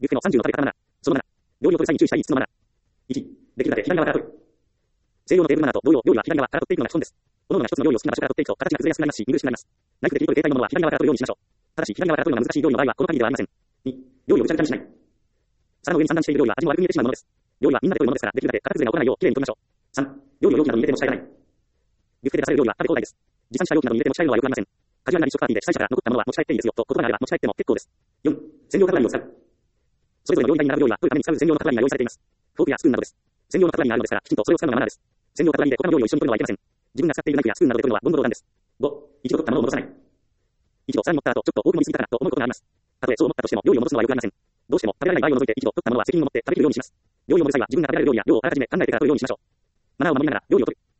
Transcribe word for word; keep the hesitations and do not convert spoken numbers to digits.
ビュッフェのさんじゅうの食べ方マナー。そのマナー。料理を取る際に注意したいいつつのマナー。いち、できるだけ左側から取る。西洋のテーブルマナーと同様、料理は左側から取っていくのが基本です。各々が一つの料理を好きな場所から取っていくと、形が崩れやすくなりますし、見苦しくなります。ナイフで切り取る形態のものは左側から取るようにしましょう。ただし、左側から取るのが難しい料理の場合は、この限りではありません。に、料理をぐちゃぐちゃにしない。皿の上に散乱している料理は味も悪く見えてしまうものです。料理はみんなで取るものですから、できるだけ形崩れが起こらないよう、きれいに取りましょう。さん、料理を容器などに入れて持ち帰らない。ビュッフェで出される料理は食べ放題です。持参した容器などに入れて持ち帰るのはよくありません。カジュアルな立食パーティーで主催者から残ったものは持ち帰っていいですよと言葉があれば持ち帰っても結構です。よん、専用カトラリーを使う。それぞれの料理台に並ぶ料理は取るために使う専用のカトラリーが用意されています。フォークやスプーンなどです。専用のカトラリーがあるのですから、きちんとそれを使うのがマナーです。専用カトラリーで他の料理を一緒に取るのはいけません。自分が使っているナイフやスプーンなどで取るのは言語道断です。ご、一度取ったものを戻さない。一度皿に乗った後、ちょっと多く飲みすぎたかなと思うことがあります。たとえそう思ったとしても、料理を戻すのはよくありません。どうしても食べられない場合を除いて一度取ったものは責任を持って食べきるようにします。料理を盛る際は自分が食べられる料理や量をあらかじめ考えてから取るようにしましょう。マナーを守りながら料理を取る。